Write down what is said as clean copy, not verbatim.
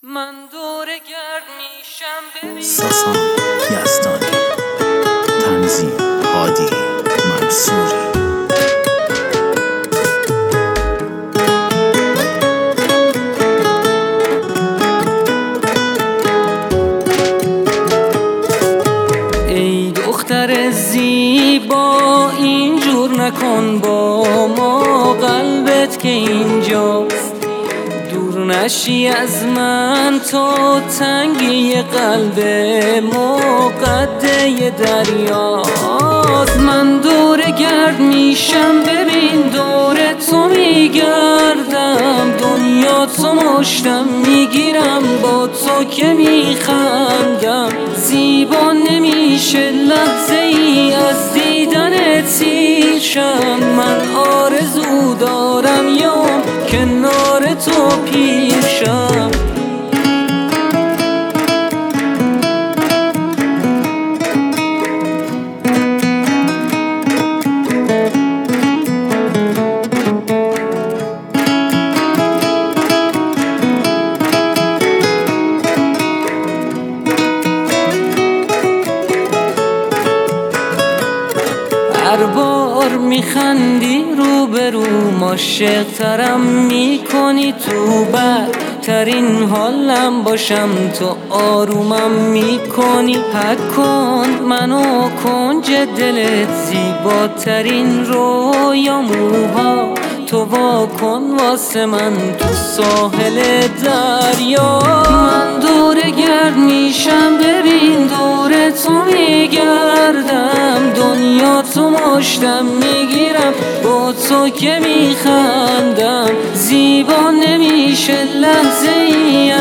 من دور گرد میشم ساسان یزدانی، تنظیم هادی منصوری. ای دختر زیبا اینجور نکن با ما، قلبت که اینجاست دور نشی از من تا تنگی قلب ما قده دریاست. من دور گرد میشم ببین دور تو میگردم، دنیا تو مشتم میگیرم با تو که میخندم. زیبا نمیشه لحظه ای از دیدن تیرشم، من آرزو دارم یوم کنار تو پیشم. هر بار میخندی روبروم، عاشق‌ترم میکنی تو بدترین حالم باشم تو آرومم میکنی. حک کن منو کنج دلت، زیباترین رویاموها تو وا کن واسه من تو ساحل دریا. من دور گرد میشم ببین دور تو میگردم، دنیا تو مشتم میگیرم با تو که میخندم. زیبا نمیشه لحظه ای